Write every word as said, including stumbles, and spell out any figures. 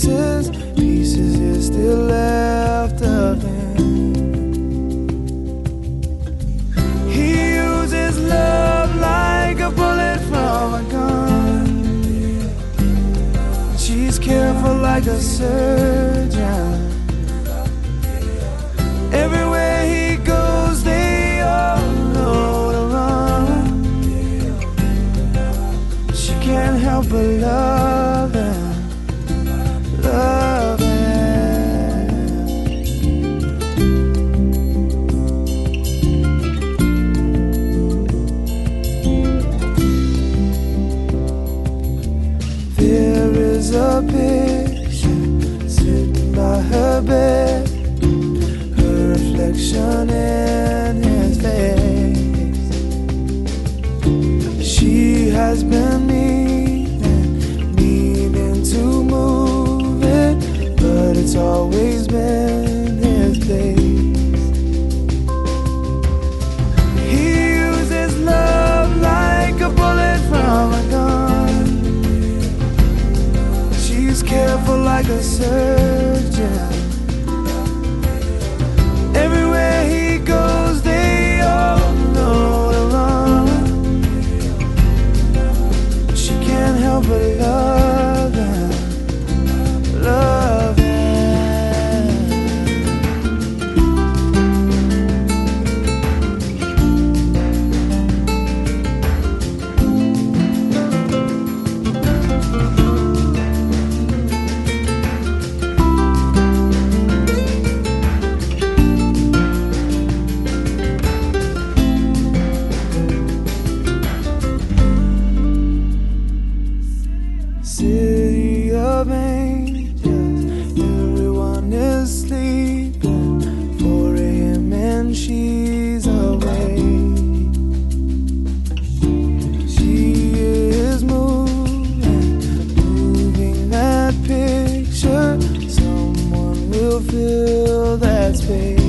pieces, pieces is still left of him. He uses love like a bullet from a gun. She's careful like a surgeon. Everywhere he goes, they all know to run. She can't help but love him, love him. There is a picture sitting by her bed, reflection in his face. She has been meaning, meaning to move it, but it's always been his place. He uses love like a bullet from a gun. She's careful like a surgeon. Everywhere he goes, they all know to run. She can't help but love him, love him. City of angels, everyone is sleeping. four a m and she's awake. She is moving, moving that picture. Someone will fill that space.